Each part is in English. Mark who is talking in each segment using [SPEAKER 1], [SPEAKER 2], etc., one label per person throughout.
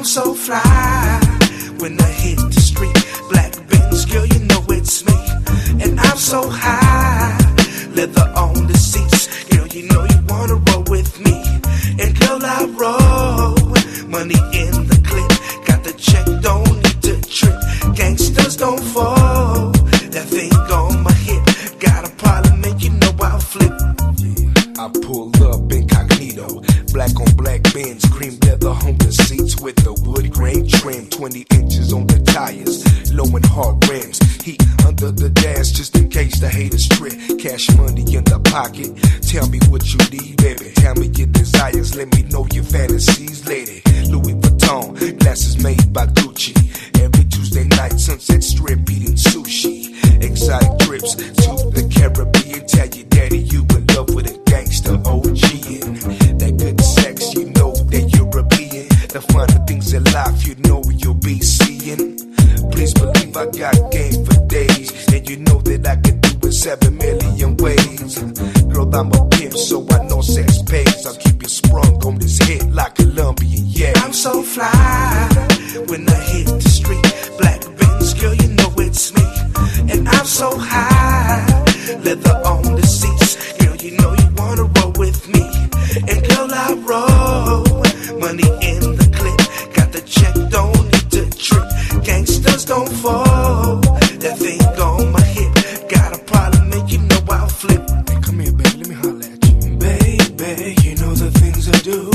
[SPEAKER 1] so fly when I hit the street. Black Benz, girl, you know it's me. And I'm so high, leather on the seats. Girl, you know you wanna roll with me. And girl, I roll, money in the clip. Got the check, don't need to trip. Gangsters don't fall, that thing on my hip. Got a problem, and you know I'll flip.
[SPEAKER 2] I pull up incognito, black on black Benz, cream leather on the seats with the wood grain trim, 20 inches on the tires, low and hard rims, heat under the dash just in case the haters trip, cash money in the pocket, tell me what you need, baby, tell me your desires, let me know your fantasies, lady, Louis Vuitton, glasses made by Gucci, every Tuesday night, Sunset Strip, eating sushi, exotic trips to the Caribbean, tell your daddy you in love with a gangster OG, and that good sex, you know that European, the finer things in life, you know you'll be seeing, please believe I got game for days, and you know that I can do it 7 million ways, girl I'm a pimp so I know sex pays, I'll keep you sprung on this hit like Colombian, yeah.
[SPEAKER 1] I'm so fly when I hit the street, Black Benz, girl you know it's me, and I'm so high, leather on the seats, girl you know you wanna roll with me, and girl I roll, money in the clip, got the check, don't need to trip, gangsters don't fall, that thing on my hip, got a problem and you know I'll flip.
[SPEAKER 2] Hey, come here baby, let me holler at you.
[SPEAKER 1] Baby, you know the things I do,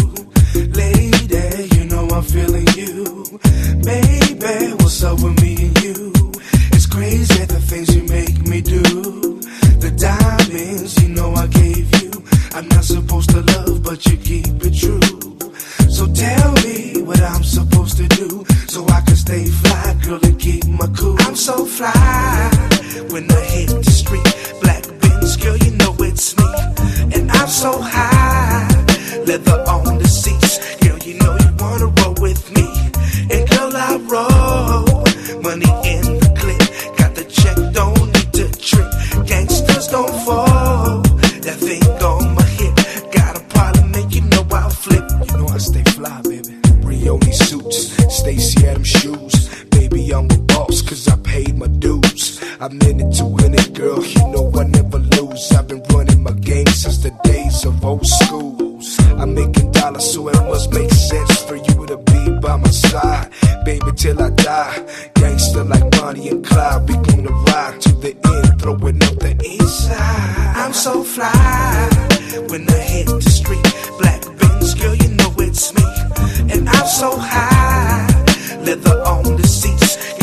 [SPEAKER 1] lady, you know I'm feeling you, baby, what's up with me and you, it's crazy the things you make me do, the diamonds, you know I gave you, I'm not supposed to love, but you keep it true. So tell me what I'm supposed to do, so I can stay fly, girl, and keep my cool. I'm so fly when I hit the street, Black Benz, girl, you know it's me. And I'm so high, leather on the seats, girl, you know you wanna roll with me. And girl, I roll, money in the clip, got the check, don't need to trip. Gangsters don't fall, that thing on my hip, got a problem and you know I'll flip.
[SPEAKER 2] You know I stay fly, baby. Brioni suits, Stacy Adams shoes. Baby, I'm a boss, cause I paid my dues. I'm in it to win it, girl, you know I never lose. I've been running my game since the days of old schools. I'm making dollars, so it must make sense for you to be by my side, baby, till I die. Gangster like Bonnie and Clyde, we gonna ride to the end, throwing up the inside.
[SPEAKER 1] I'm so fly when I hit the street, Black Benz, girl, you know it's me. And I'm so high, leather on the seats,